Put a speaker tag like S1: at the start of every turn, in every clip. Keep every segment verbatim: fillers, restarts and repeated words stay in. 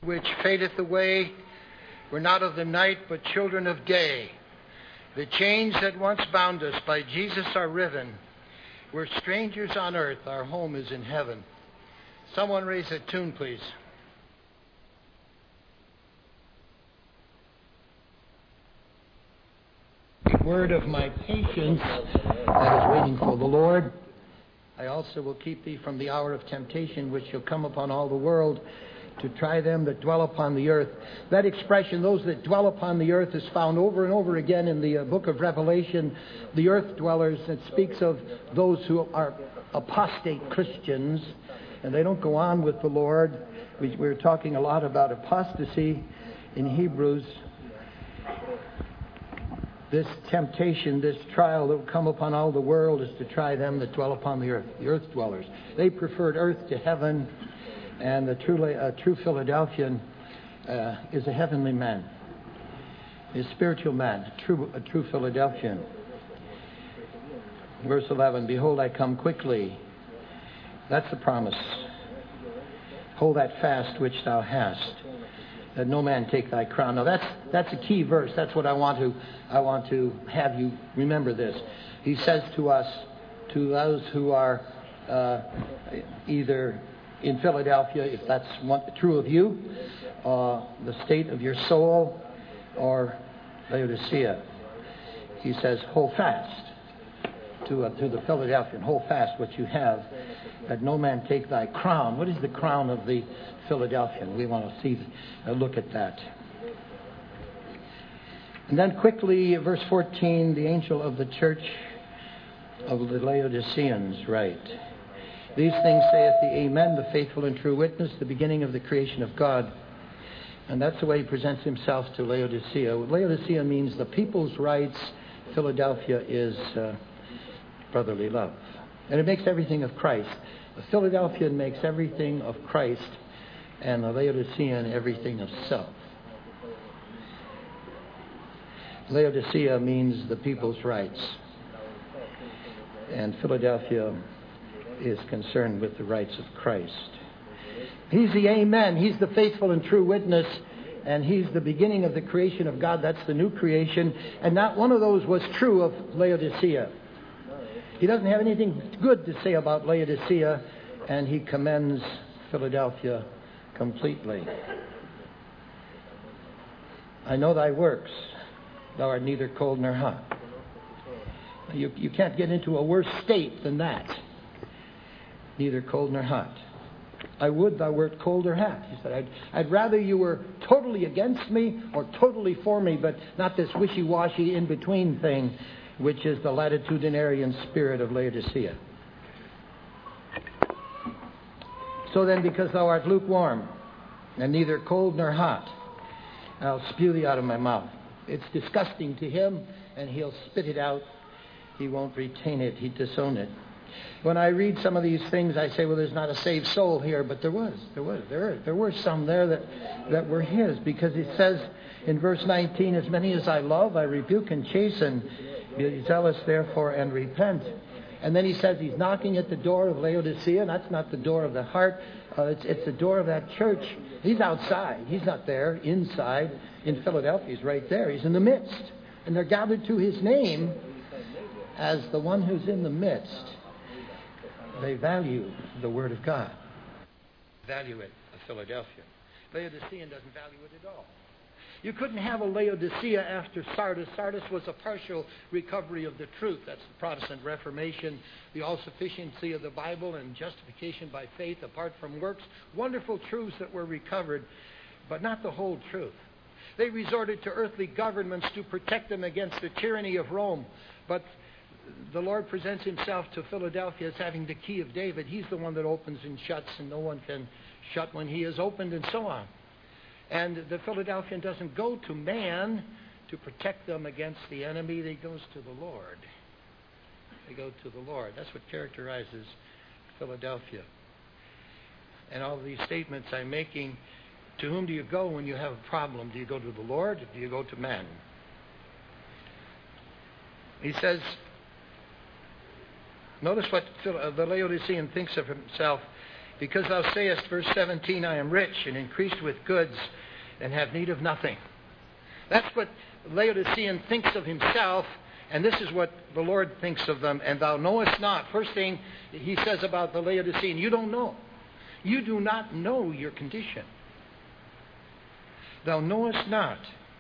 S1: which fadeth away. We're not of the night, but children of day. The chains that once bound us by Jesus are riven. We're strangers on earth. Our home is in heaven. Someone raise a tune, please. Word of my patience that is waiting for the Lord. I also will keep thee from the hour of temptation which shall come upon all the world to try them that dwell upon the earth. That expression, those that dwell upon the earth, is found over and over again in the uh, book of Revelation. The earth dwellers, it speaks of those who are apostate Christians, and they don't go on with the Lord. We, we're talking a lot about apostasy in Hebrews. This temptation, this trial that will come upon all the world is to try them that dwell upon the earth, the earth dwellers. They preferred earth to heaven, and the true, uh, true Philadelphian uh, is a heavenly man, a spiritual man, a true, a true Philadelphian. Verse eleven, behold, I come quickly. That's the promise. Hold that fast which thou hast, that no man take thy crown. Now that's that's a key verse. That's what I want to I want to have you remember this. He says to us, to those who are uh, either in Philadelphia, if that's one, true of you, uh, the state of your soul, or Laodicea, he says, hold fast to uh, to the Philadelphian. Hold fast what you have, that no man take thy crown. What is the crown of the Philadelphian? We want to see a look at that. And then quickly, verse fourteen, the angel of the church of the Laodiceans write, these things saith the Amen, the faithful and true witness, the beginning of the creation of God. And that's the way he presents himself to Laodicea. Laodicea means the people's rights. Philadelphia is uh, brotherly love. And it makes everything of Christ. The Philadelphian makes everything of Christ, and the Laodicean everything of self. Laodicea means the people's rights, and Philadelphia is concerned with the rights of Christ. He's the Amen. He's the faithful and true witness, and he's the beginning of the creation of God. That's the new creation, and not one of those was true of Laodicea. He doesn't have anything good to say about Laodicea, and he commends Philadelphia completely. I know thy works. Thou art neither cold nor hot. You, you can't get into a worse state than that. Neither cold nor hot. I would thou wert cold or hot. He said, I'd, I'd rather you were totally against me or totally for me, but not this wishy-washy in-between thing, which is the latitudinarian spirit of Laodicea. So then, because thou art lukewarm, and neither cold nor hot, I'll spew thee out of my mouth. It's disgusting to him, and he'll spit it out. He won't retain it. He'd disown it. When I read some of these things, I say, well, there's not a saved soul here, but there was. There was. There, there were some there that, that were his, because it says in verse nineteen, as many as I love, I rebuke and chasten. Be zealous, therefore, and repent. And then he says he's knocking at the door of Laodicea, and that's not the door of the heart. Uh, it's, it's the door of that church. He's outside. He's not there. Inside. In Philadelphia, he's right there. He's in the midst. And they're gathered to his name as the one who's in the midst. They value the Word of God. Value it, a Philadelphia. Laodicean doesn't value it at all. You couldn't have a Laodicea after Sardis. Sardis was a partial recovery of the truth. That's the Protestant Reformation, the all-sufficiency of the Bible and justification by faith apart from works. Wonderful truths that were recovered, but not the whole truth. They resorted to earthly governments to protect them against the tyranny of Rome. But the Lord presents himself to Philadelphia as having the key of David. He's the one that opens and shuts, and no one can shut when he is opened, and so on. And the Philadelphian doesn't go to man to protect them against the enemy. He goes to the Lord. They go to the Lord. That's what characterizes Philadelphia. And all of these statements I'm making, to whom do you go when you have a problem? Do you go to the Lord or do you go to man? He says, notice what the Laodicean thinks of himself Because thou sayest, verse seventeen, I am rich and increased with goods and have need of nothing. That's what Laodicean thinks of himself, and this is what the Lord thinks of them. And thou knowest not. First thing he says about the Laodicean, you don't know. You do not know your condition. Thou knowest not.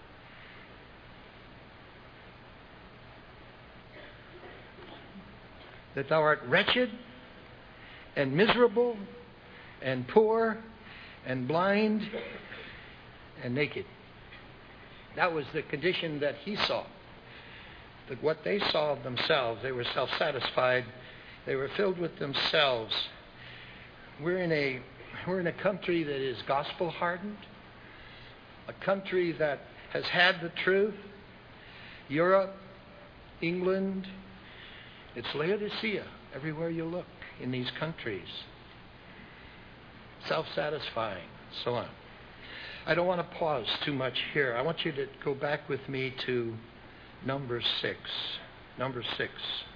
S1: That thou art wretched and miserable and poor and blind and naked. That was the condition that he saw. That what they saw of themselves, they were self-satisfied. They were filled with themselves. We're in a we're in a country that is gospel-hardened, a country that has had the truth. Europe, England, it's Laodicea everywhere you look in these countries. Self-satisfying, so on. I don't want to pause too much here. I want you to go back with me to number six. Number six.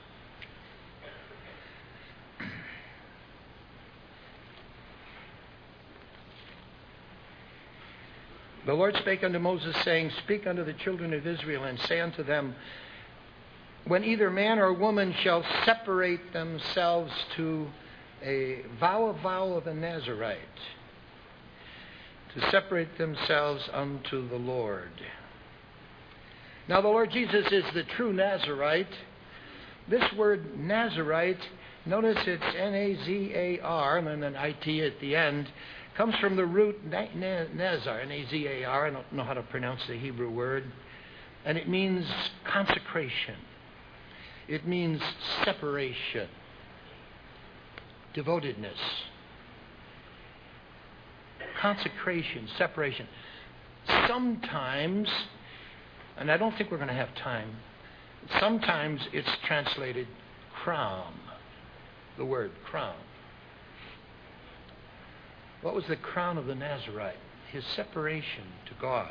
S1: The Lord spake unto Moses, saying, Speak unto the children of Israel, and say unto them, when either man or woman shall separate themselves to a vow, a vow of a Nazarite, to separate themselves unto the Lord. Now the Lord Jesus is the true Nazarite. This word Nazarite, notice it's N A Z A R, and then an I T at the end, comes from the root Nazar, N A Z A R. I don't know how to pronounce the Hebrew word. And it means consecration. It means separation, devotedness, consecration, separation. Sometimes, and I don't think we're going to have time, sometimes it's translated crown, the word crown. What was the crown of the Nazarite? His separation to God.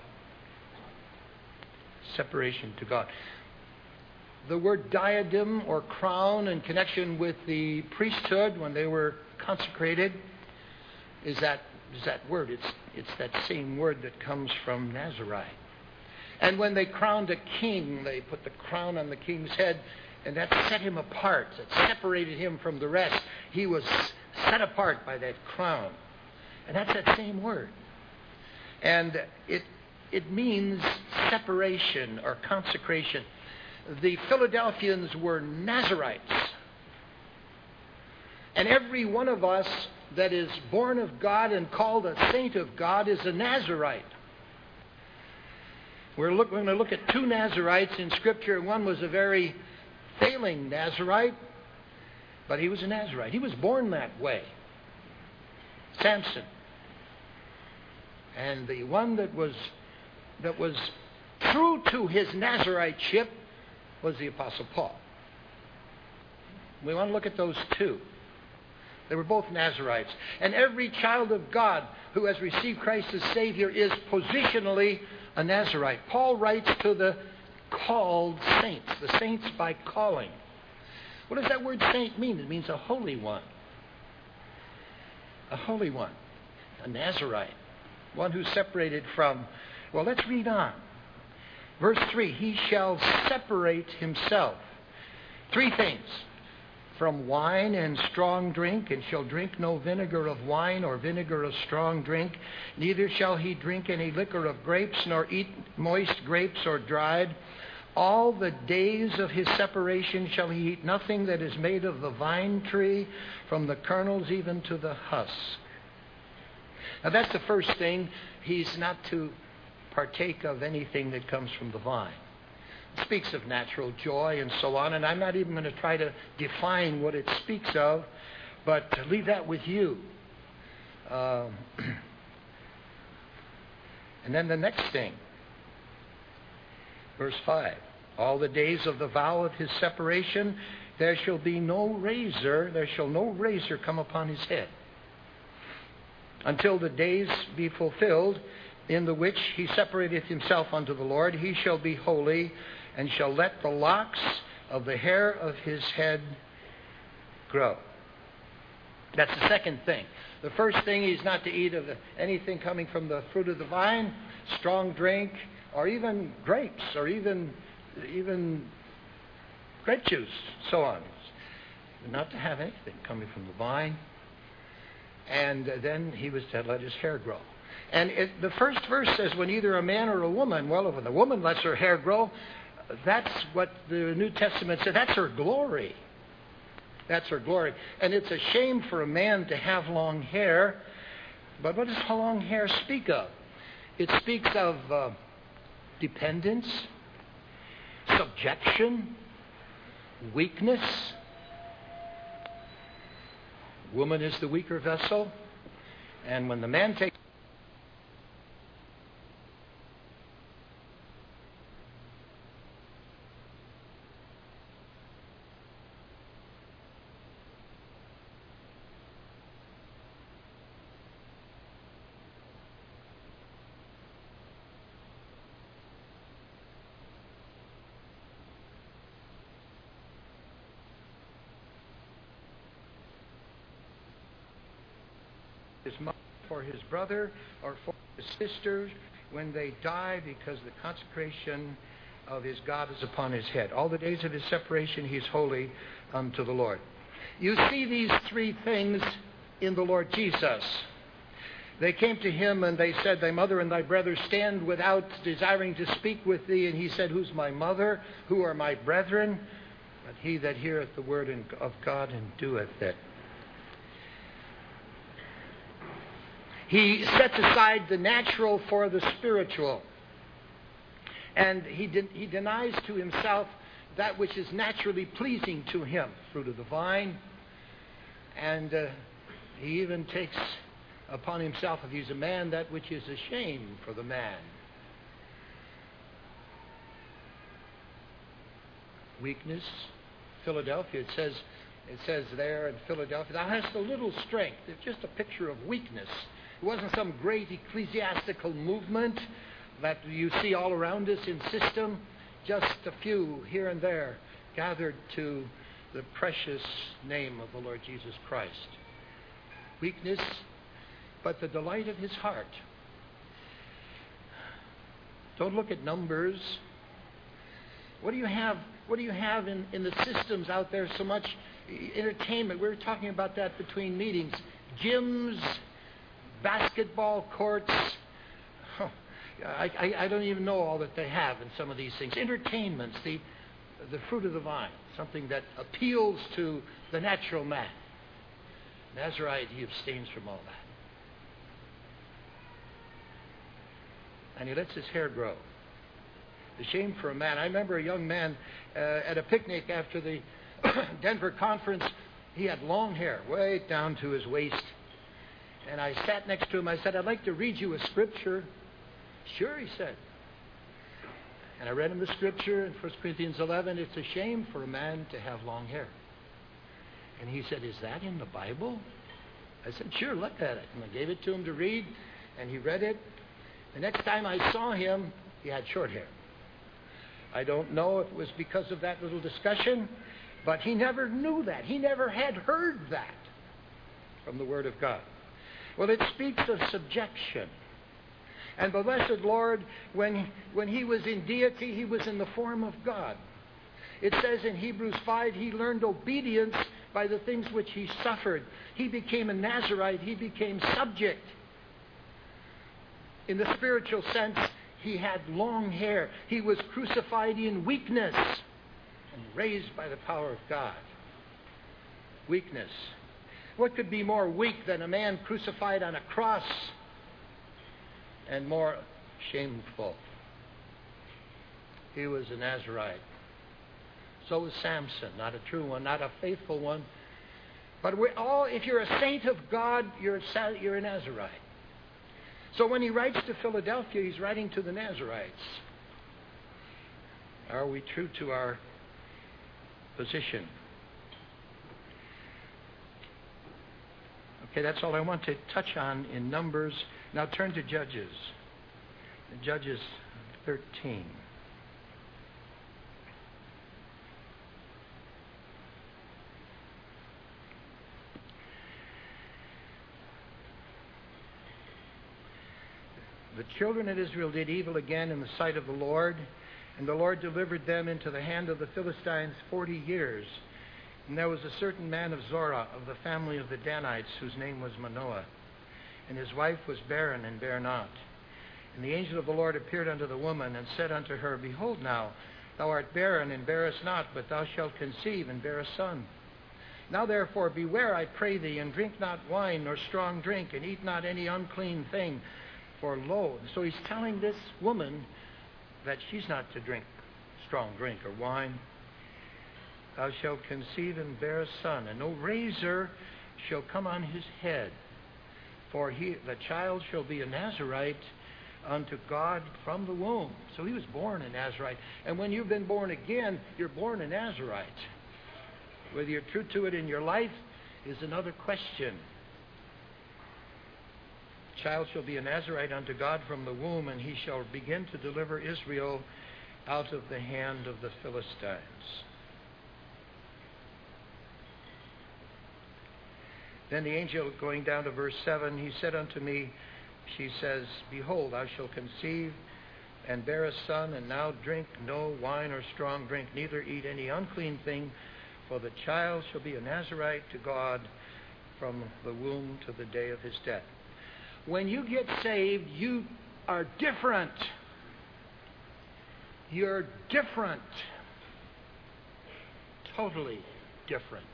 S1: Separation to God. The word diadem or crown in connection with the priesthood when they were consecrated is that is that word. It's it's that same word that comes from Nazarite. And when they crowned a king, they put the crown on the king's head, and that set him apart. That separated him from the rest. He was set apart by that crown. And that's that same word. And it it means separation or consecration. The Philadelphians were Nazarites. And every one of us that is born of God and called a saint of God is a Nazarite. We're, look, we're going to look at two Nazarites in Scripture. One was a very failing Nazarite, but he was a Nazarite. He was born that way. Samson. And the one that was that was true to his Nazariteship was the Apostle Paul. We want to look at those two. They were both Nazarites. And every child of God who has received Christ as Savior is positionally a Nazarite. Paul writes to the called saints, the saints by calling. What does that word saint mean? It means a holy one. A holy one. A Nazarite. One who's separated from... Well, let's read on. Verse three, he shall separate himself. Three things. From wine and strong drink, and shall drink no vinegar of wine or vinegar of strong drink. Neither shall he drink any liquor of grapes, nor eat moist grapes or dried. All the days of his separation shall he eat nothing that is made of the vine tree, from the kernels even to the husk. Now that's the first thing. He's not to partake of anything that comes from the vine. It speaks of natural joy and so on, and I'm not even going to try to define what it speaks of, but to leave that with you. Um, and then the next thing, verse five, all the days of the vow of his separation, there shall be no razor, there shall no razor come upon his head, until the days be fulfilled, in the which he separateth himself unto the Lord. He shall be holy, and shall let the locks of the hair of his head grow. That's the second thing. The first thing, he's not to eat of the, anything coming from the fruit of the vine, strong drink, or even grapes, or even even grape juice, so on. Not to have anything coming from the vine. And then he was to let his hair grow. And it, the first verse says, when either a man or a woman, well, when the woman lets her hair grow, that's what the New Testament said. That's her glory. That's her glory. And it's a shame for a man to have long hair. But what does long hair speak of? It speaks of uh, dependence, subjection, weakness. Woman is the weaker vessel. And when the man takes his mother for his brother or for his sisters when they die, because the consecration of his God is upon his head. All the days of his separation he's holy unto the Lord. You see these three things in the Lord Jesus. They came to him and they said, thy mother and thy brother stand without, desiring to speak with thee. And he said, who's my mother? Who are my brethren? But he that heareth the word of God and doeth it. He sets aside the natural for the spiritual. And he, de- he denies to himself that which is naturally pleasing to him, fruit of the vine. And uh, he even takes upon himself, if he's a man, that which is a shame for the man. Weakness. Philadelphia, it says, it says there in Philadelphia, thou hast a little strength. It's just a picture of weakness. It wasn't some great ecclesiastical movement that you see all around us in system. Just a few here and there gathered to the precious name of the Lord Jesus Christ. Weakness, but the delight of his heart. Don't look at numbers. What do you have? What do you have in, in the systems out there? So much entertainment. We were talking about that between meetings. Gyms, basketball courts. Oh, I, I, I don't even know all that they have in some of these things. Entertainments, the the fruit of the vine, something that appeals to the natural man. Nazarite, he abstains from all that. And he lets his hair grow. The shame for a man. I remember a young man uh, at a picnic after the Denver conference. He had long hair, way down to his waist. And I sat next to him. I said, I'd like to read you a scripture. Sure, he said. And I read him the scripture in First Corinthians eleven. It's a shame for a man to have long hair. And he said, is that in the Bible? I said, sure, look at it. And I gave it to him to read, and he read it. The next time I saw him, he had short hair. I don't know if it was because of that little discussion, but he never knew that. He never had heard that from the Word of God. Well, it speaks of subjection. And the blessed Lord, when, when he was in deity, he was in the form of God. It says in Hebrews five, he learned obedience by the things which he suffered. He became a Nazarite. He became subject. In the spiritual sense, he had long hair. He was crucified in weakness and raised by the power of God. Weakness. What could be more weak than a man crucified on a cross, and more shameful? He was a Nazarite. So was Samson, not a true one, not a faithful one. But we all, if you're a saint of God, you're a, you're a Nazarite. So when he writes to Philadelphia, he's writing to the Nazarites. Are we true to our position? Okay, that's all I want to touch on in Numbers. Now turn to Judges. Judges thirteen. The children of Israel did evil again in the sight of the Lord, and the Lord delivered them into the hand of the Philistines forty years. And there was a certain man of Zorah, of the family of the Danites, whose name was Manoah. And his wife was barren and bare not. And the angel of the Lord appeared unto the woman, and said unto her, Behold now, thou art barren, and bearest not, but thou shalt conceive, and bear a son. Now therefore beware, I pray thee, and drink not wine nor strong drink, and eat not any unclean thing. For lo, so he's telling this woman that she's not to drink strong drink or wine. Thou shalt conceive and bear a son, and no razor shall come on his head. For he, the child shall be a Nazarite unto God from the womb. So he was born a Nazarite. And when you've been born again, you're born a Nazarite. Whether you're true to it in your life is another question. The child shall be a Nazarite unto God from the womb, and he shall begin to deliver Israel out of the hand of the Philistines. Then the angel, going down to verse seven, he said unto me, she says, Behold, thou shalt conceive and bear a son, and now drink no wine or strong drink, neither eat any unclean thing, for the child shall be a Nazarite to God from the womb to the day of his death. When you get saved, you are different. You're different. Totally different.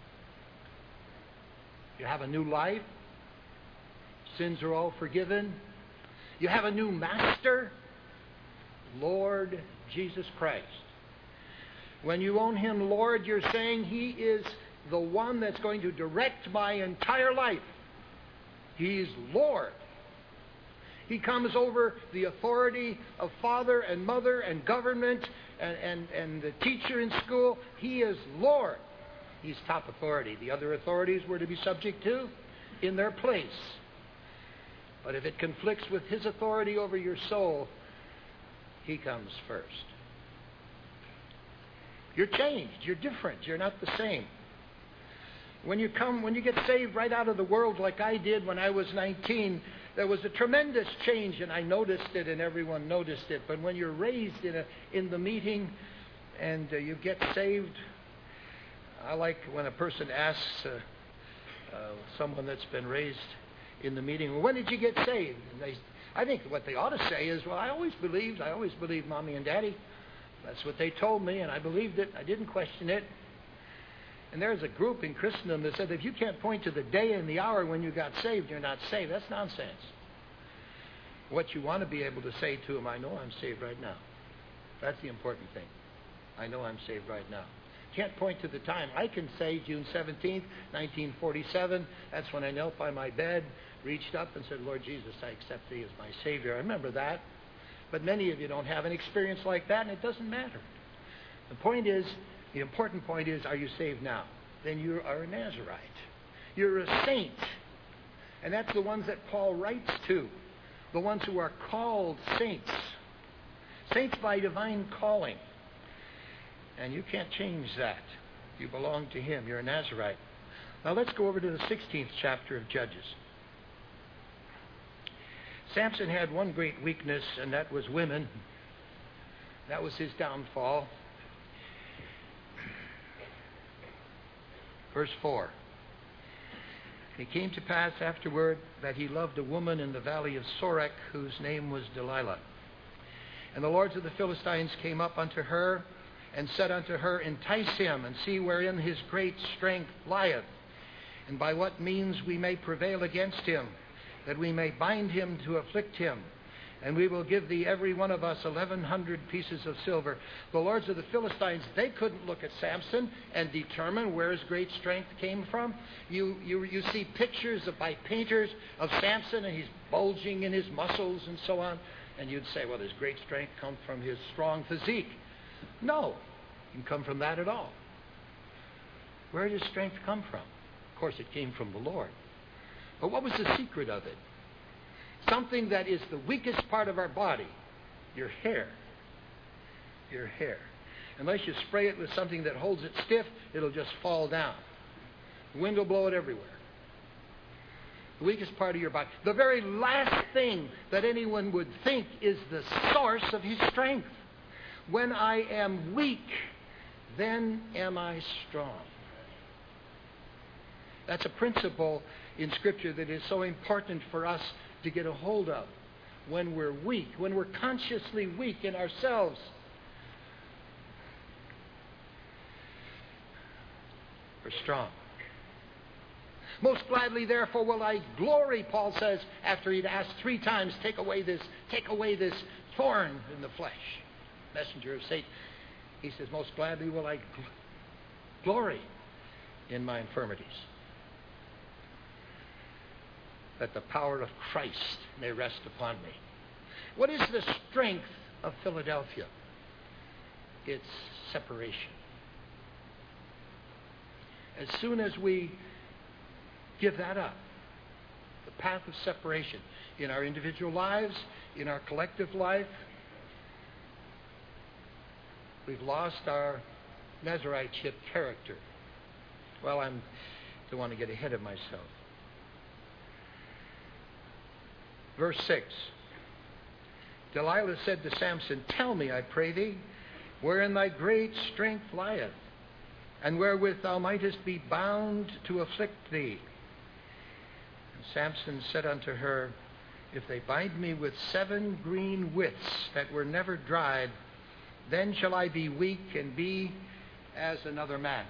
S1: You have a new life. Sins are all forgiven. You have a new master, Lord Jesus Christ. When you own him Lord, you're saying he is the one that's going to direct my entire life. He's Lord. He comes over the authority of father and mother and government and, and, and the teacher in school. He is Lord. He's top authority. The other authorities were to be subject to in their place. But if it conflicts with his authority over your soul, he comes first. You're changed. You're different. You're not the same. When you come, when you get saved right out of the world like I did when I was nineteen, there was a tremendous change, and I noticed it, and everyone noticed it. But when you're raised in a in the meeting, and uh, you get saved, I like when a person asks uh, uh, someone that's been raised in the meeting, well, when did you get saved? And they, I think what they ought to say is, well, I always believed. I always believed Mommy and Daddy. That's what they told me, and I believed it. I didn't question it. And there's a group in Christendom that said if you can't point to the day and the hour when you got saved, you're not saved. That's nonsense. What you want to be able to say to them, I know I'm saved right now. That's the important thing. I know I'm saved right now. Can't point to the time. I can say June seventeenth, nineteen forty-seven. That's when I knelt by my bed, reached up and said, Lord Jesus, I accept thee as my Savior. I remember that. But many of you don't have an experience like that, and it doesn't matter. The point is, the important point is, are you saved now? Then you are a Nazarite. You're a saint. And that's the ones that Paul writes to. The ones who are called saints. Saints by divine calling. And you can't change that. You belong to him. You're a Nazarite. Now let's go over to the sixteenth chapter of Judges. Samson had one great weakness, and that was women. That was his downfall. Verse four. It came to pass afterward that he loved a woman in the valley of Sorek, whose name was Delilah. And the lords of the Philistines came up unto her, and said unto her, Entice him, and see wherein his great strength lieth, and by what means we may prevail against him, that we may bind him to afflict him. And we will give thee every one of us eleven hundred pieces of silver. The lords of the Philistines, they couldn't look at Samson and determine where his great strength came from. You, you, you see pictures of, by painters of Samson, and he's bulging in his muscles and so on. And you'd say, well, his great strength comes from his strong physique. No, it can come from that at all. Where did his strength come from? Of course, it came from the Lord. But what was the secret of it? Something that is the weakest part of our body, your hair. Your hair. Unless you spray it with something that holds it stiff, it'll just fall down. The wind will blow it everywhere. The weakest part of your body. The very last thing that anyone would think is the source of his strength. When I am weak, then am I strong. That's a principle in Scripture that is so important for us to get a hold of. When we're weak, when we're consciously weak in ourselves, we're strong. Most gladly, therefore, will I glory, Paul says, after he'd asked three times, take away this, take away this thorn in the flesh. Messenger of Satan. He says, most gladly will I gl- glory in my infirmities, that the power of Christ may rest upon me. What is the strength of Philadelphia? It's separation. As soon as we give that up, the path of separation in our individual lives, in our collective life, we've lost our Nazarite-ship character. Well, I don't want to get ahead of myself. Verse six. Delilah said to Samson, tell me, I pray thee, wherein thy great strength lieth, and wherewith thou mightest be bound to afflict thee. And Samson said unto her, if they bind me with seven green withs that were never dried, then shall I be weak and be as another man.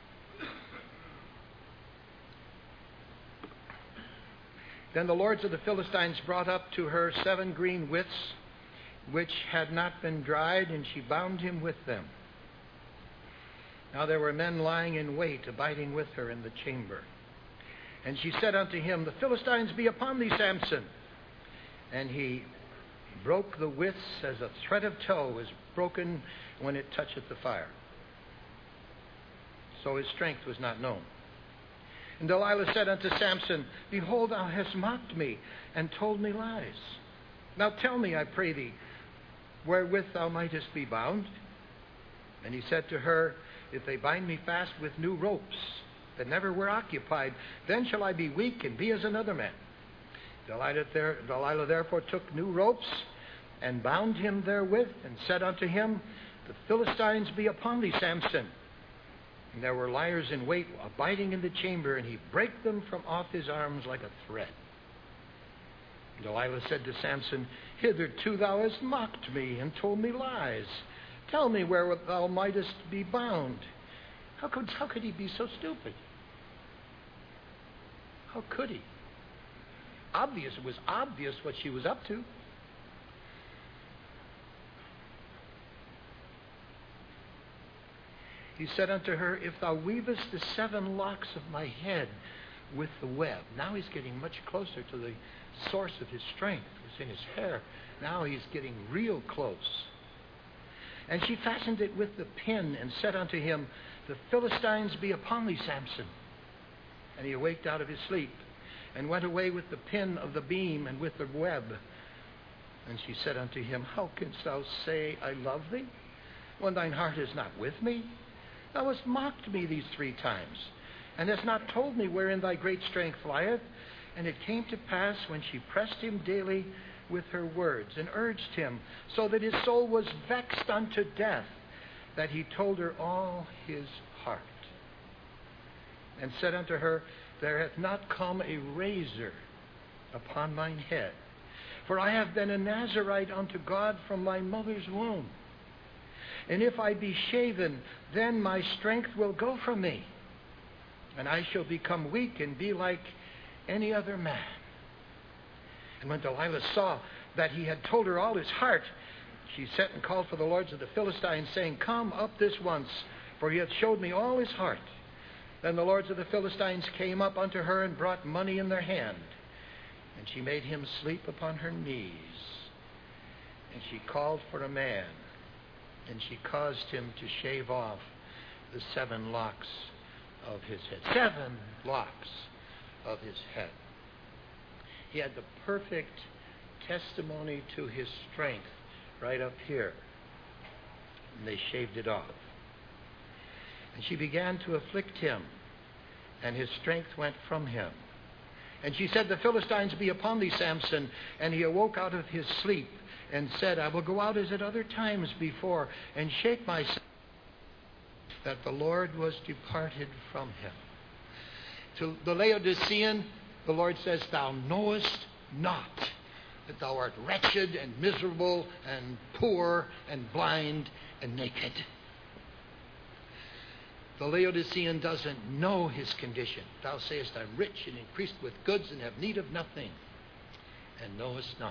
S1: Then the lords of the Philistines brought up to her seven green withs, which had not been dried, and she bound him with them. Now there were men lying in wait, abiding with her in the chamber. And she said unto him, the Philistines be upon thee, Samson. And he broke the withs as a thread of tow is broken when it toucheth the fire. So his strength was not known. And Delilah said unto Samson, behold, thou hast mocked me, and told me lies. Now tell me, I pray thee, wherewith thou mightest be bound. And he said to her, if they bind me fast with new ropes that never were occupied, then shall I be weak and be as another man. Delilah, there, Delilah therefore took new ropes and bound him therewith, and said unto him, the Philistines be upon thee, Samson. And there were liers in wait abiding in the chamber, and he brake them from off his arms like a thread. And Delilah said to Samson, hitherto thou hast mocked me and told me lies. Tell me where thou mightest be bound. How could, how could he be so stupid? How could he? Obvious, it was obvious what she was up to. He said unto her, if thou weavest the seven locks of my head with the web. Now he's getting much closer to the source of his strength. It's in his hair. Now he's getting real close. And she fastened it with the pin, and said unto him, the Philistines be upon thee, Samson. And he awaked out of his sleep, and went away with the pin of the beam and with the web. And she said unto him, how canst thou say, I love thee, when thine heart is not with me? Thou hast mocked me these three times, and hast not told me wherein thy great strength lieth. And it came to pass, when she pressed him daily with her words, and urged him, so that his soul was vexed unto death, that he told her all his heart. And said unto her, there hath not come a razor upon mine head, for I have been a Nazarite unto God from my mother's womb. And if I be shaven, then my strength will go from me, and I shall become weak and be like any other man. And when Delilah saw that he had told her all his heart, she sent and called for the lords of the Philistines, saying, come up this once, for he hath showed me all his heart. Then the lords of the Philistines came up unto her, and brought money in their hand. And she made him sleep upon her knees. And she called for a man, and she caused him to shave off the seven locks of his head. Seven locks of his head. He had the perfect testimony to his strength right up here. And they shaved it off. And she began to afflict him, and his strength went from him. And she said, the Philistines be upon thee, Samson. And he awoke out of his sleep and said, I will go out as at other times before and shake myself, that the Lord was departed from him. To the Laodicean, the Lord says, thou knowest not that thou art wretched and miserable and poor and blind and naked. The Laodicean doesn't know his condition. Thou sayest, I'm rich and increased with goods and have need of nothing, and knowest not.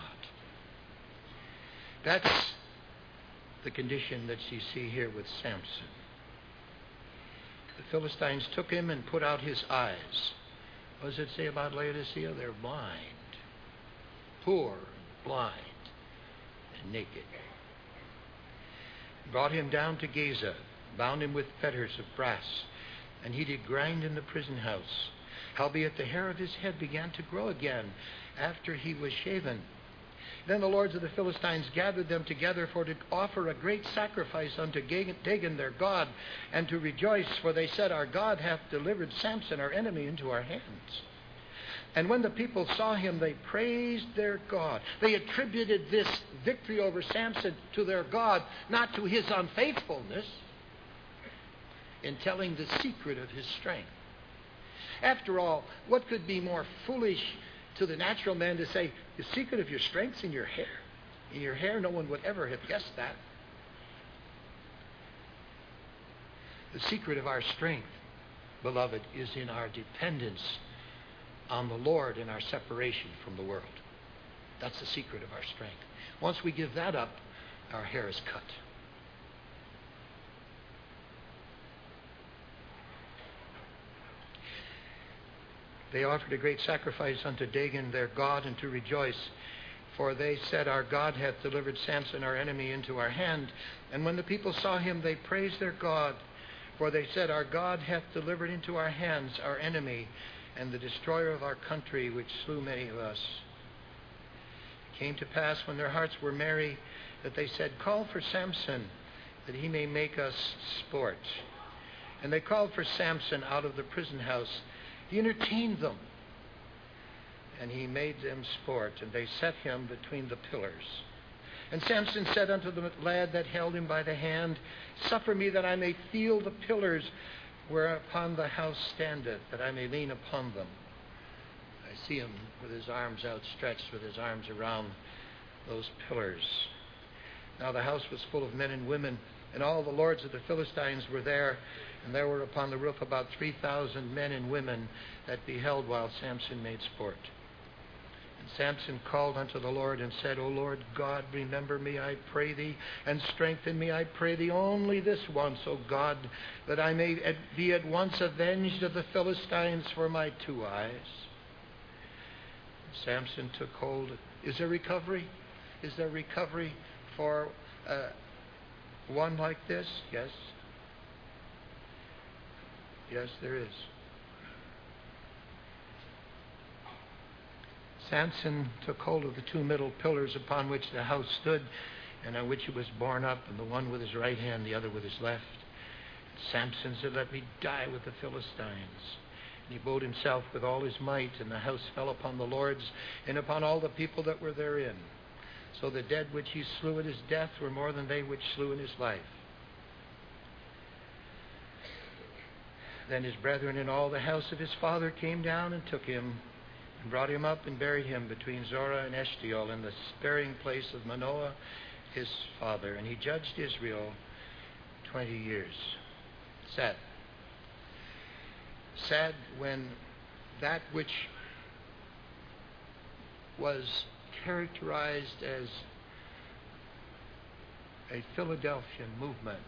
S1: That's the condition that you see here with Samson. The Philistines took him and put out his eyes. What does it say about Laodicea? They're blind, poor, blind, and naked. Brought him down to Gaza, bound him with fetters of brass, and he did grind in the prison house. Howbeit the hair of his head began to grow again after he was shaven. Then the lords of the Philistines gathered them together for to offer a great sacrifice unto Dagon their god, and to rejoice, for they said, our God hath delivered Samson our enemy into our hands. And when the people saw him, they praised their God. They attributed this victory over Samson to their God, not to his unfaithfulness, in telling the secret of his strength. After all, what could be more foolish to the natural man to say, the secret of your strength's in your hair? In your hair, no one would ever have guessed that. The secret of our strength, beloved, is in our dependence on the Lord and our separation from the world. That's the secret of our strength. Once we give that up, our hair is cut. They offered a great sacrifice unto Dagon their god, and to rejoice. For they said, our God hath delivered Samson our enemy into our hand. And when the people saw him, they praised their God. For they said, our God hath delivered into our hands our enemy, and the destroyer of our country, which slew many of us. It came to pass, when their hearts were merry, that they said, call for Samson, that he may make us sport. And they called for Samson out of the prison house. He entertained them, and he made them sport, and they set him between the pillars. And Samson said unto the lad that held him by the hand, suffer me that I may feel the pillars whereupon the house standeth, that I may lean upon them. I see him with his arms outstretched, with his arms around those pillars. Now the house was full of men and women, and all the lords of the Philistines were there. And there were upon the roof about three thousand men and women that beheld while Samson made sport. And Samson called unto the Lord and said, O Lord God, remember me, I pray thee, and strengthen me, I pray thee, only this once, O God, that I may be at once avenged of the Philistines for my two eyes. And Samson took hold. Is there recovery? Is there recovery for uh, one like this? Yes. Yes, there is. Samson took hold of the two middle pillars upon which the house stood, and on which it was borne up, and the one with his right hand, the other with his left. Samson said, let me die with the Philistines. And he bowed himself with all his might, and the house fell upon the lords and upon all the people that were therein. So the dead which he slew at his death were more than they which slew in his life. Then his brethren and all the house of his father came down and took him, and brought him up and buried him between Zorah and Eshtaol in the burying place of Manoah his father. And he judged Israel twenty years. Sad. Sad when that which was characterized as a Philadelphian movement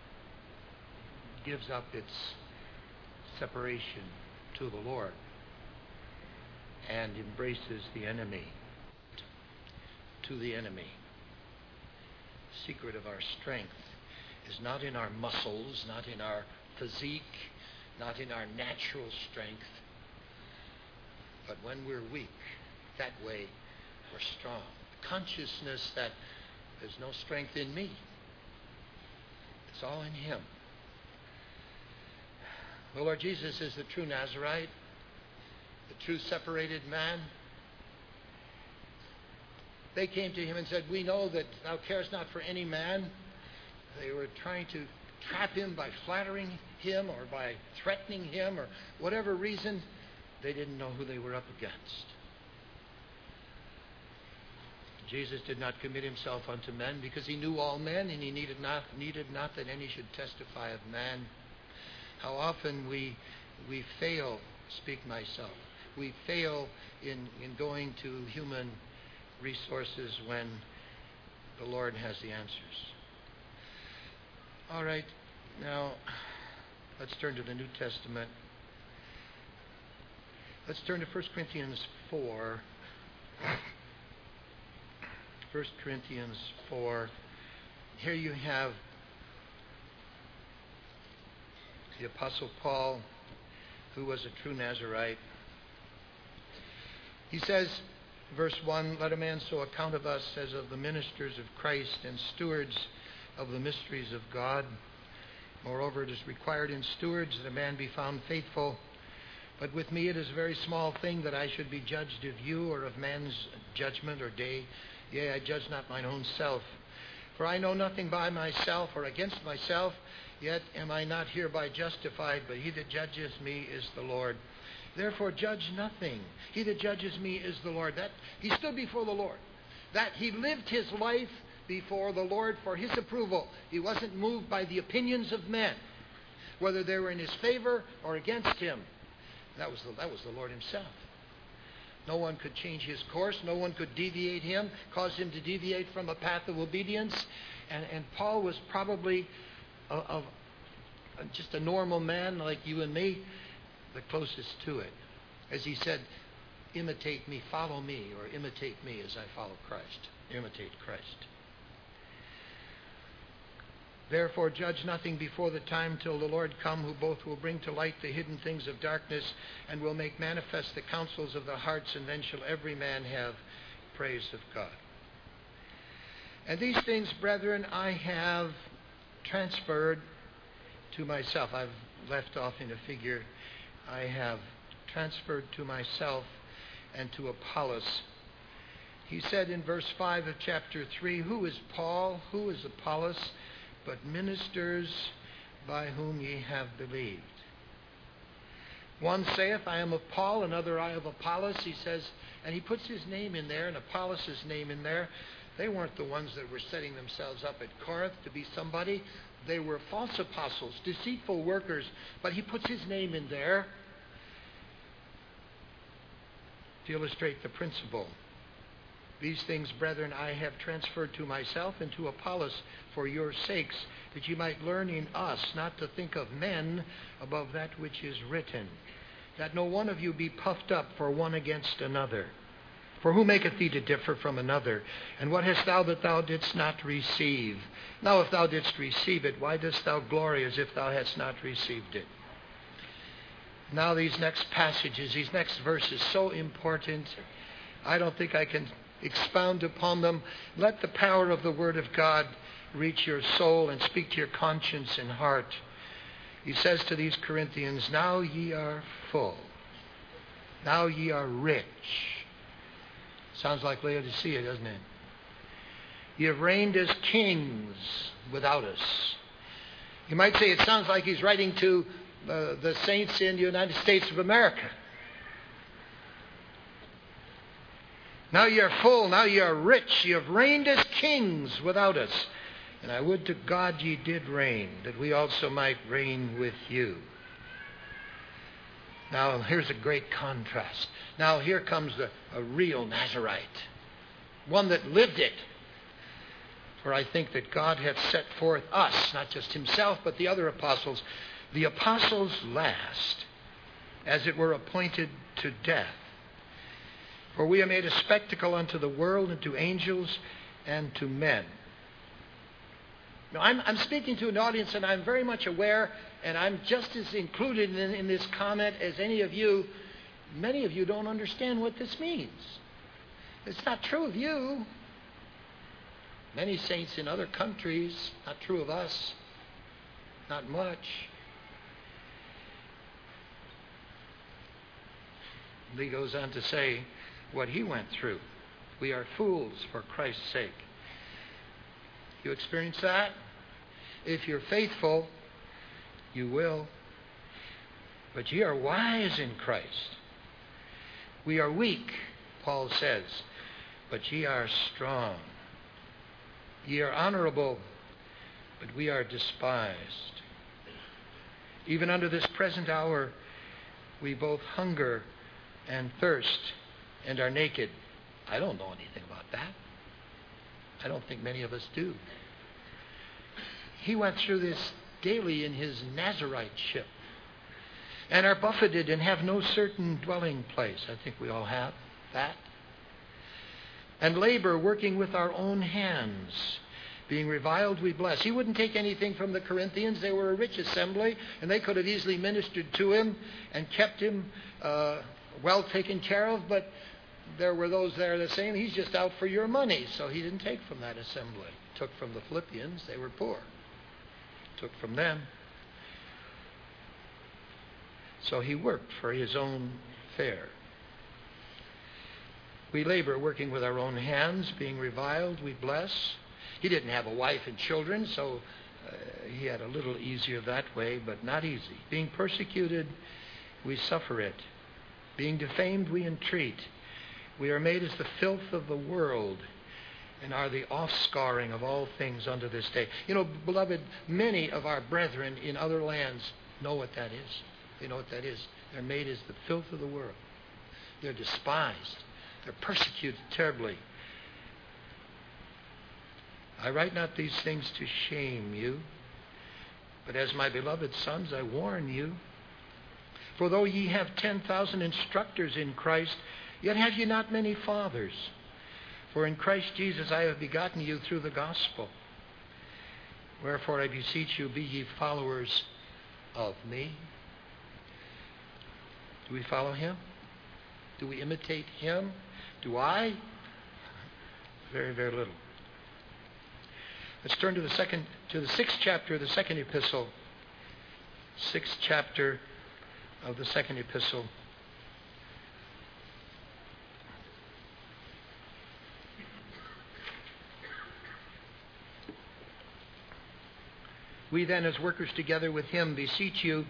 S1: gives up its separation to the Lord and embraces the enemy, to the enemy. The secret of our strength is not in our muscles, not in our physique, not in our natural strength, but when we're weak, that way we're strong. The consciousness that there's no strength in me. It's all in Him. The Lord Jesus is the true Nazarite. the true separated man. They came to him and said, "We know that thou carest not for any man." They were trying to trap him by flattering him or by threatening him or whatever reason. They didn't know who they were up against. Jesus did not commit himself unto men because he knew all men, and he needed not needed not that any should testify of man. How often we we fail, speak myself, we fail in, in going to human resources when the Lord has the answers. All right, now let's turn to the New Testament. Let's turn to First Corinthians four. First Corinthians four. Here you have the Apostle Paul, who was a true Nazirite. He says, verse one, "Let a man so account of us as of the ministers of Christ and stewards of the mysteries of God. Moreover, it is required in stewards that a man be found faithful. But with me it is a very small thing that I should be judged of you or of man's judgment or day. Yea, I judge not mine own self. For I know nothing by myself or against myself, yet am I not hereby justified, but he that judgeth me is the Lord. Therefore judge nothing. He that judges me is the Lord." That he stood before the Lord. That he lived his life before the Lord for his approval. He wasn't moved by the opinions of men, whether they were in his favor or against him. That was the, that was the Lord himself. No one could change his course. No one could deviate him, cause him to deviate from a path of obedience. And, and Paul was probably a, a, just a normal man like you and me, the closest to it. As he said, "Imitate me, follow me," or "Imitate me as I follow Christ." Imitate Christ. "Therefore judge nothing before the time till the Lord come, who both will bring to light the hidden things of darkness and will make manifest the counsels of the hearts, and then shall every man have praise of God. And these things, brethren, I have transferred to myself." I've left off in a figure. "I have transferred to myself and to Apollos." He said in verse five of chapter three, "Who is Paul? Who is Apollos? But ministers by whom ye have believed. One saith, I am of Paul, another, I of Apollos." He says, and he puts his name in there and Apollos' name in there. They weren't the ones that were setting themselves up at Corinth to be somebody. They were false apostles, deceitful workers, but he puts his name in there to illustrate the principle. "These things, brethren, I have transferred to myself and to Apollos for your sakes, that ye might learn in us not to think of men above that which is written, that no one of you be puffed up for one against another. For who maketh thee to differ from another? And what hast thou that thou didst not receive? Now if thou didst receive it, why dost thou glory as if thou hadst not received it?" Now these next passages, these next verses, so important. I don't think I can expound upon them. Let the power of the Word of God reach your soul and speak to your conscience and heart. He says to these Corinthians, "Now ye are full. Now ye are rich." Sounds like Laodicea, doesn't it? "Ye have reigned as kings without us." You might say it sounds like he's writing to uh, the saints in the United States of America. "Now ye are full, now ye are rich, ye have reigned as kings without us. And I would to God ye did reign, that we also might reign with you." Now here's a great contrast. Now here comes the, a real Nazirite, one that lived it. For I think that God hath set forth us, not just himself, but the other apostles, the apostles last, as it were appointed to death. For we are made a spectacle unto the world, and to angels, and to men. Now, I'm, I'm speaking to an audience, and I'm very much aware, and I'm just as included in, in this comment as any of you. Many of you don't understand what this means. It's not true of you. Many saints in other countries, not true of us. Not much. He goes on to say what he went through. We are fools for Christ's sake. You experience that? If you're faithful, you will. But ye are wise in Christ. We are weak, Paul says, but ye are strong. Ye are honorable, but we are despised. Even under this present hour, we both hunger and thirst and are naked. I don't know anything about that. I don't think many of us do. He went through this daily in his Nazarite ship, and are buffeted and have no certain dwelling place. I think we all have that. And labor, working with our own hands. Being reviled, we bless. He wouldn't take anything from the Corinthians. They were a rich assembly, and they could have easily ministered to him and kept him uh, well taken care of, but there were those there that saying, he's just out for your money. So he didn't take from that assembly. Took from the Philippians. They were poor. Took from them. So he worked for his own fare. We labor, working with our own hands, being reviled, we bless. He didn't have a wife and children, so uh, he had a little easier that way, but not easy. Being persecuted, we suffer it. Being defamed, we entreat. We are made as the filth of the world, and are the offscouring of all things unto this day. You know, beloved, many of our brethren in other lands know what that is. They know what that is. They're made as the filth of the world. They're despised. They're persecuted terribly. I write not these things to shame you, but as my beloved sons, I warn you. For though ye have ten thousand instructors in Christ, yet have ye not many fathers. For in Christ Jesus I have begotten you through the gospel. Wherefore I beseech you, be ye followers of me. Do we follow him? Do we imitate him? Do I? Very, very little. Let's turn to the second, to the sixth chapter of the second epistle. Sixth chapter of the second epistle. We then, as workers together with him, beseech you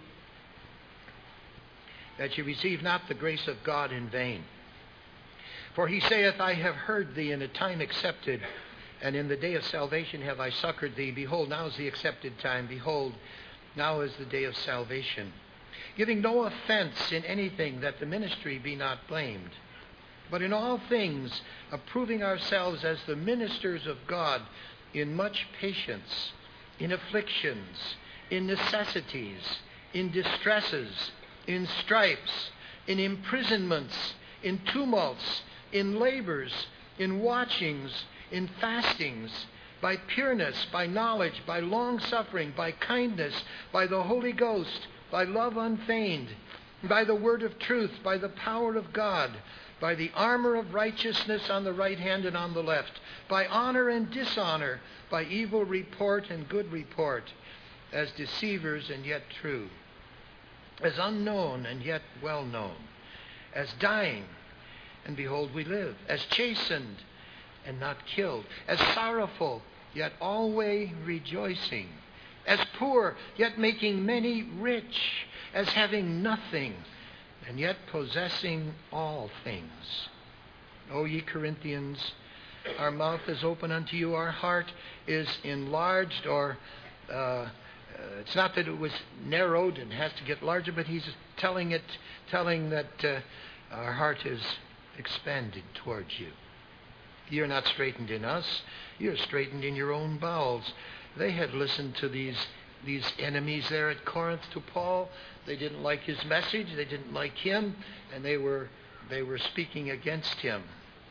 S1: that you receive not the grace of God in vain. For he saith, I have heard thee in a time accepted, and in the day of salvation have I succored thee. Behold, now is the accepted time. Behold, now is the day of salvation. Giving no offense in anything, that the ministry be not blamed. But in all things, approving ourselves as the ministers of God, in much patience, in afflictions, in necessities, in distresses, in stripes, in imprisonments, in tumults, in labors, in watchings, in fastings, by pureness, by knowledge, by long-suffering, by kindness, by the Holy Ghost, by love unfeigned, by the word of truth, by the power of God, by the armor of righteousness on the right hand and on the left, by honor and dishonor, by evil report and good report, as deceivers and yet true, as unknown and yet well known, as dying, and behold we live, as chastened and not killed, as sorrowful, yet always rejoicing, as poor, yet making many rich, as having nothing, and yet possessing all things. O ye Corinthians, our mouth is open unto you, our heart is enlarged, or uh, uh, it's not that it was narrowed and has to get larger, but he's telling it, telling that uh, our heart is expanded towards you. You're not straightened in us. You're straightened in your own bowels. They had listened to these these enemies there at Corinth to Paul. They didn't like his message. They didn't like him, and they were they were speaking against him.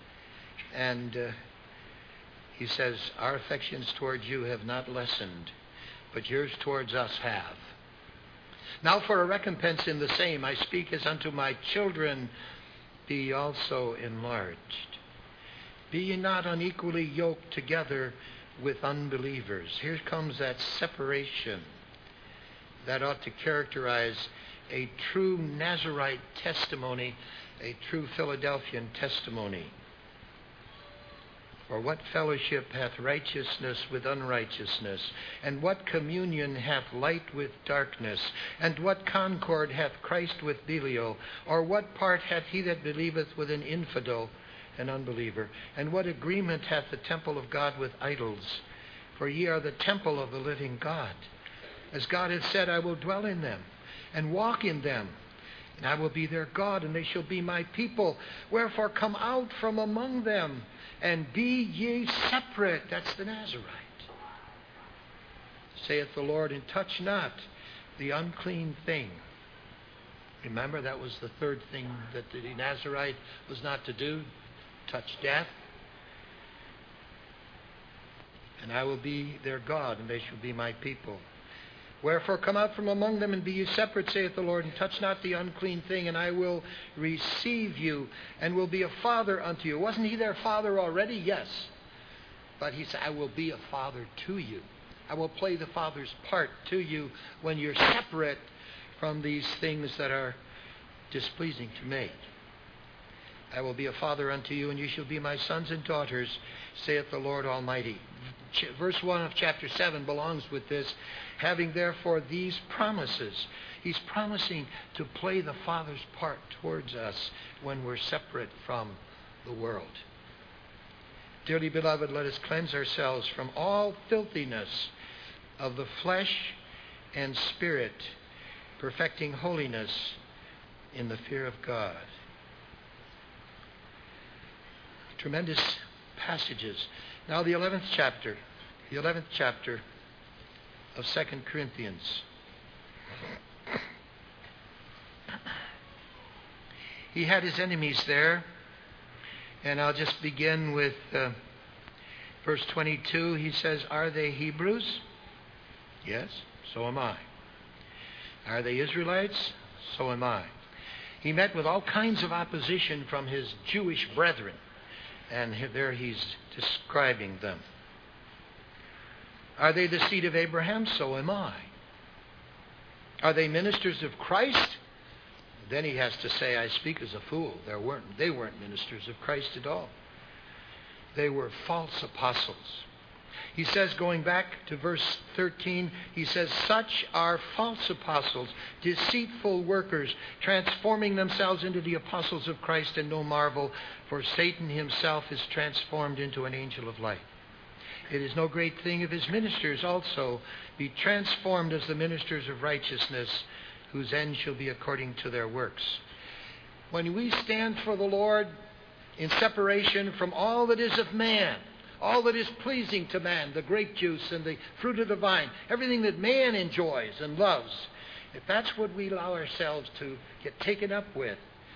S1: And uh, he says, our affections towards you have not lessened, but yours towards us have. Now for a recompense in the same, I speak as unto my children, be ye also enlarged. Be ye not unequally yoked together with unbelievers. Here comes that separation that ought to characterize a true Nazarite testimony a true Philadelphian testimony. For what fellowship hath righteousness with unrighteousness? And what communion hath light with darkness? And what concord hath Christ with Belial? Or what part hath he that believeth with an infidel, an unbeliever? And what agreement hath the temple of God with idols? For ye are the temple of the living God. As God hath said, I will dwell in them, and walk in them, and I will be their God, and they shall be my people. Wherefore come out from among them, and be ye separate. That's the Nazarite. Saith the Lord, and touch not the unclean thing. Remember, that was the third thing that the Nazarite was not to do, touch death. And I will be their God, and they shall be my people. Wherefore come out from among them, and be ye separate, saith the Lord, and touch not the unclean thing, and I will receive you, and will be a father unto you. Wasn't he their father already? Yes. But he said, I will be a father to you. I will play the father's part to you when you're separate from these things that are displeasing to me. I will be a father unto you, and you shall be my sons and daughters, saith the Lord Almighty. Verse one of chapter seven belongs with this. Having therefore these promises, he's promising to play the Father's part towards us when we're separate from the world. Dearly beloved, let us cleanse ourselves from all filthiness of the flesh and spirit, perfecting holiness in the fear of God. Tremendous passages. Now the eleventh chapter, the eleventh chapter of Second Corinthians. He had his enemies there, and I'll just begin with uh, verse twenty-two. He says, are they Hebrews? Yes, so am I. Are they Israelites? So am I. He met with all kinds of opposition from his Jewish brethren, and there he's describing them. Are they the seed of Abraham? So am I. Are they ministers of Christ? Then he has to say, I speak as a fool. There weren't, they weren't ministers of Christ at all. They were false apostles. He says, going back to verse thirteen, he says, such are false apostles, deceitful workers, transforming themselves into the apostles of Christ, and no marvel, for Satan himself is transformed into an angel of light. It is no great thing if his ministers also be transformed as the ministers of righteousness, whose end shall be according to their works. When we stand for the Lord in separation from all that is of man, all that is pleasing to man, the grape juice and the fruit of the vine, everything that man enjoys and loves, if that's what we allow ourselves to get taken up with,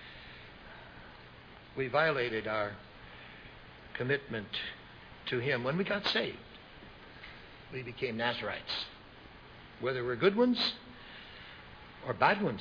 S1: we violated our commitment to him. When we got saved, we became Nazarites, whether we're good ones or bad ones.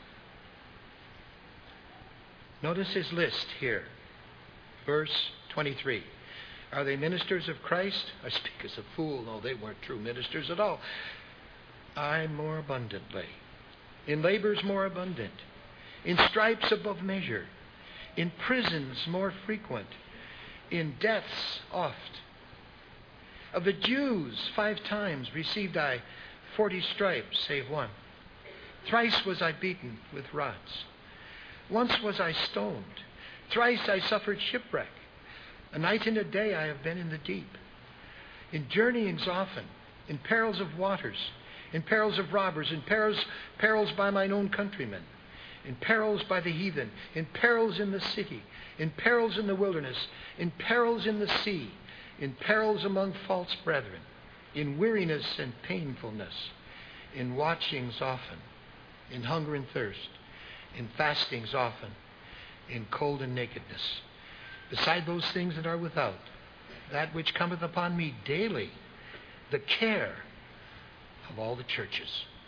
S1: Notice his list here. Verse twenty-three. Are they ministers of Christ? I speak as a fool. No, they weren't true ministers at all. I more abundantly. In labors more abundant. In stripes above measure. In prisons more frequent. In deaths oft. Of the Jews five times received I forty stripes, save one. Thrice was I beaten with rods. Once was I stoned. Thrice I suffered shipwreck. A night and a day I have been in the deep. In journeyings often, in perils of waters, in perils of robbers, in perils, perils by mine own countrymen, in perils by the heathen, in perils in the city, in perils in the wilderness, in perils in the sea, in perils among false brethren, in weariness and painfulness, in watchings often, in hunger and thirst, in fastings often, in cold and nakedness. Beside those things that are without, that which cometh upon me daily, the care of all the churches.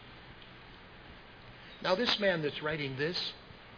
S1: Now this man that's writing this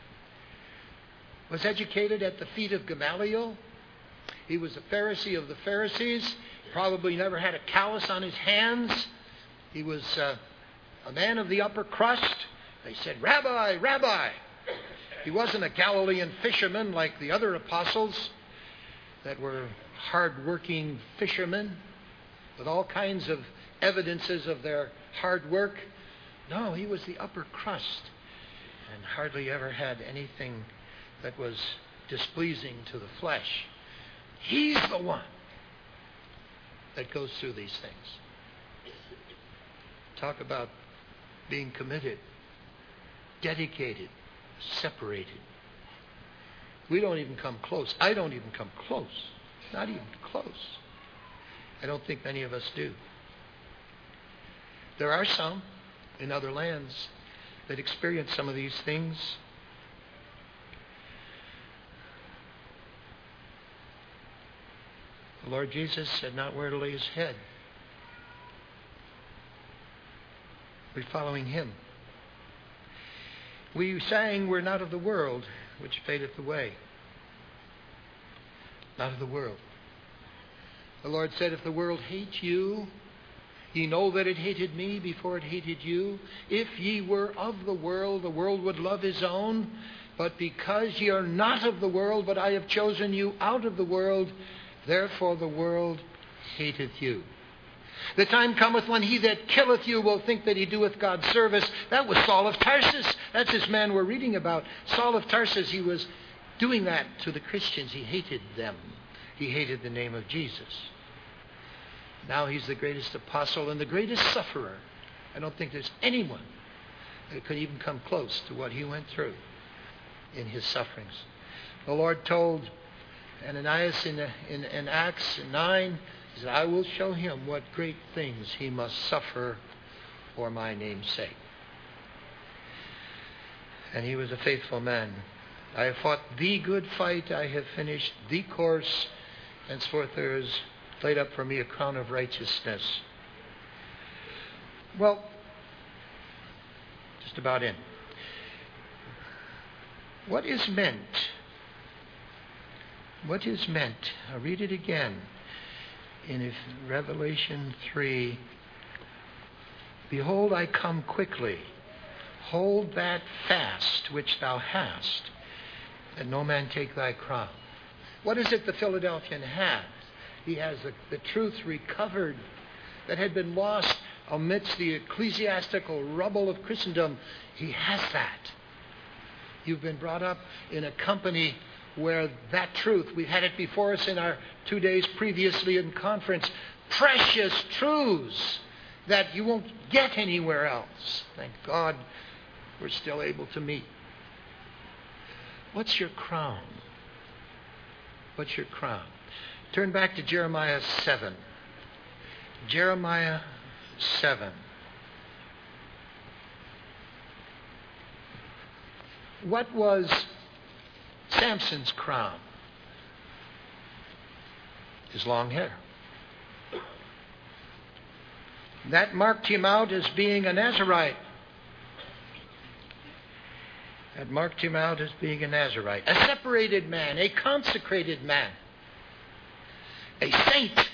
S1: was educated at the feet of Gamaliel. He was a Pharisee of the Pharisees. Probably never had a callus on his hands. He was uh, a man of the upper crust. They said, Rabbi, Rabbi. He wasn't a Galilean fisherman like the other apostles that were hard-working fishermen with all kinds of evidences of their hard work. No, he was the upper crust and hardly ever had anything that was displeasing to the flesh. He's the one that goes through these things. Talk about being committed, dedicated, separated. We don't even come close. I don't even come close. Not even close. I don't think many of us do. There are some in other lands that experience some of these things. The Lord Jesus said not where to lay his head. We're following him. We sang, we're not of the world, which fadeth away. Not of the world. The Lord said, if the world hate you, ye know that it hated me before it hated you. If ye were of the world, the world would love his own. But because ye are not of the world, but I have chosen you out of the world, therefore the world hateth you. The time cometh when he that killeth you will think that he doeth God's service. That was Saul of Tarsus. That's this man we're reading about. Saul of Tarsus, he was doing that to the Christians. He hated them. He hated the name of Jesus. Now he's the greatest apostle and the greatest sufferer. I don't think there's anyone that could even come close to what he went through in his sufferings. The Lord told Ananias in, in, in Acts nine, he said, I will show him what great things he must suffer for my name's sake. And he was a faithful man. I have fought the good fight. I have finished the course. Henceforth there is laid up for me a crown of righteousness. Well, just about in. What is meant? What is meant? I'll read it again. In Revelation three, behold, I come quickly. Hold that fast which thou hast, that no man take thy crown. What is it the Philadelphian has? He has the, the truth recovered that had been lost amidst the ecclesiastical rubble of Christendom. He has that. You've been brought up in a company where that truth, we've had it before us in our two days previously in conference, precious truths that you won't get anywhere else. Thank God we're still able to meet. What's your crown? What's your crown? Turn back to Jeremiah seven. Jeremiah seven. What was Samson's crown? His long hair. That marked him out as being a Nazirite. That marked him out as being a Nazirite. A separated man, a consecrated man, a saint.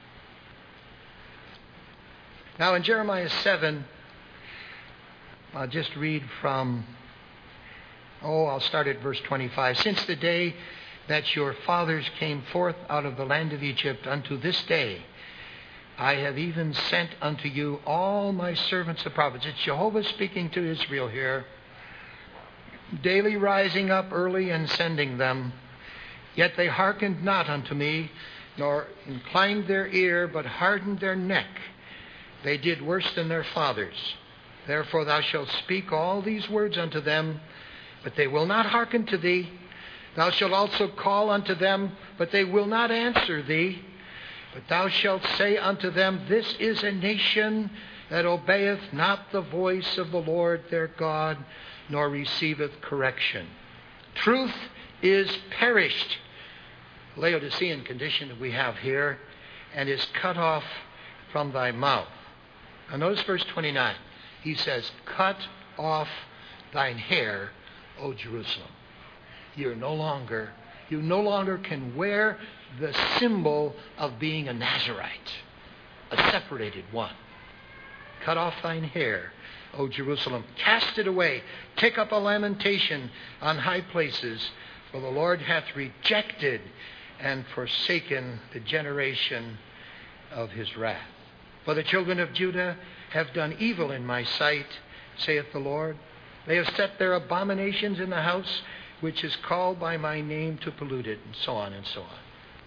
S1: Now in Jeremiah seven, I'll just read from, oh, I'll start at verse twenty-five. Since the day that your fathers came forth out of the land of Egypt unto this day, I have even sent unto you all my servants the prophets. It's Jehovah speaking to Israel here. Daily rising up early and sending them. Yet they hearkened not unto me, nor inclined their ear, but hardened their neck. They did worse than their fathers. Therefore thou shalt speak all these words unto them, but they will not hearken to thee. Thou shalt also call unto them, but they will not answer thee. But thou shalt say unto them, this is a nation that obeyeth not the voice of the Lord their God, nor receiveth correction. Truth is perished. Laodicean condition that we have here, and is cut off from thy mouth. Now notice verse twenty-nine. He says, cut off thine hair, O Jerusalem. You're no longer, you no longer can wear the symbol of being a Nazirite, a separated one. Cut off thine hair, O Jerusalem. Cast it away. Take up a lamentation on high places. For the Lord hath rejected and forsaken the generation of his wrath. For the children of Judah have done evil in my sight, saith the Lord. They have set their abominations in the house which is called by my name to pollute it, and so on and so on.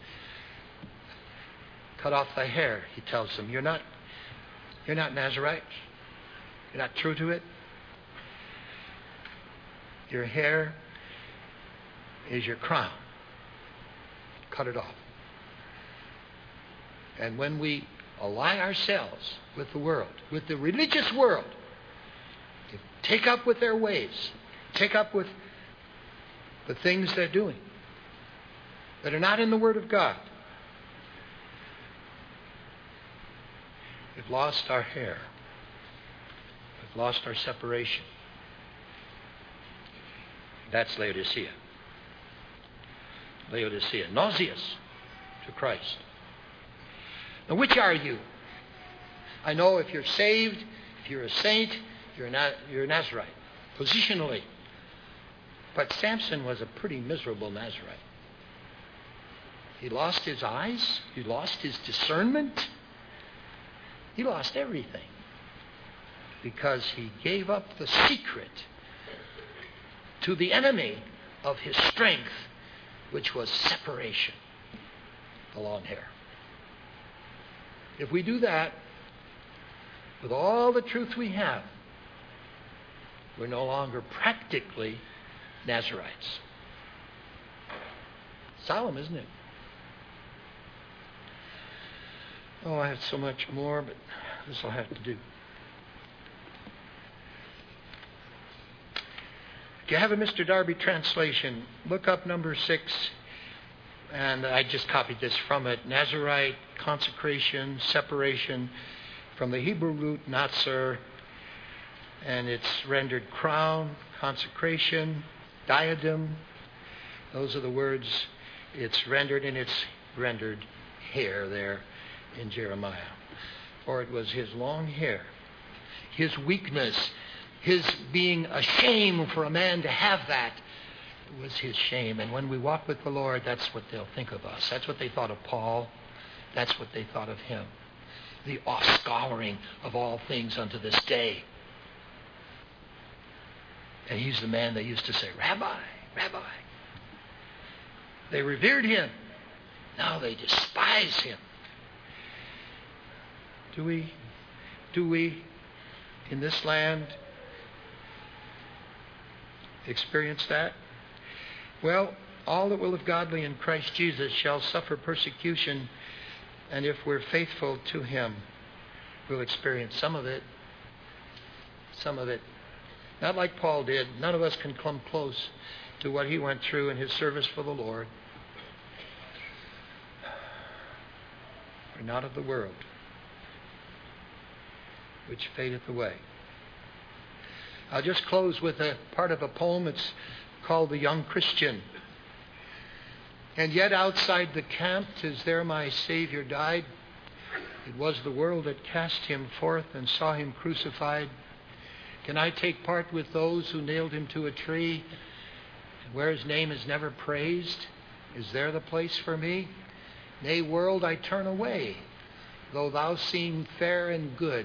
S1: Cut off thy hair, he tells them. You're not, you're not Nazarites. You're not true to it. Your hair is your crown. Cut it off. And when we ally ourselves with the world, with the religious world, take up with their ways, take up with the things they're doing that are not in the Word of God, we've lost our hair. We've lost our separation. That's Laodicea. Laodicea. Nauseous to Christ. Now, which are you? I know if you're saved, if you're a saint, you're not, you're a Nazarite, positionally. But Samson was a pretty miserable Nazarite. He lost his eyes. He lost his discernment. He lost everything because he gave up the secret to the enemy of his strength, which was separation, the long hair. If we do that, with all the truth we have, we're no longer practically Nazarites. Solemn, isn't it? Oh, I have so much more, but this will have to do. If you have a Mister Darby translation, look up number six, and I just copied this from it. Nazarite, consecration, separation, from the Hebrew root nazar, and it's rendered crown, consecration, diadem. Those are the words it's rendered, and it's rendered hair there in Jeremiah. For it was his long hair, his weakness, his being ashamed for a man to have that was his shame. And when we walk with the Lord, that's what they'll think of us. That's what they thought of Paul. That's what they thought of him. The offscouring of all things unto this day. And he's the man they used to say, Rabbi, Rabbi. They revered him. Now they despise him. Do we, do we, in this land, experience that? Well, all that will live godly in Christ Jesus shall suffer persecution, and if we're faithful to him, we'll experience some of it. Some of it. Not like Paul did. None of us can come close to what he went through in his service for the Lord. We're not of the world, which fadeth away. I'll just close with a part of a poem. It's called The Young Christian. And yet outside the camp, 'tis there my Savior died. It was the world that cast him forth and saw him crucified. Can I take part with those who nailed him to a tree, where his name is never praised? Is there the place for me? Nay, world, I turn away, though thou seem fair and good.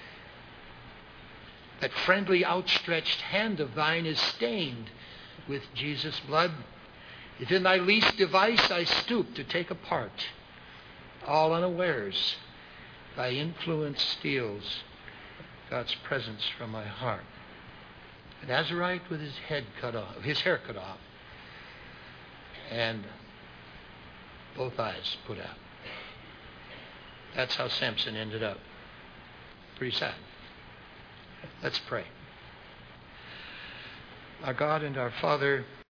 S1: That friendly outstretched hand of thine is stained with Jesus' blood. If in thy least device I stoop to take a part, all unawares, thy influence steals God's presence from my heart. A Nazarite with his head cut off, his hair cut off, and both eyes put out. That's how Samson ended up. Pretty sad. Let's pray. Our God and our Father,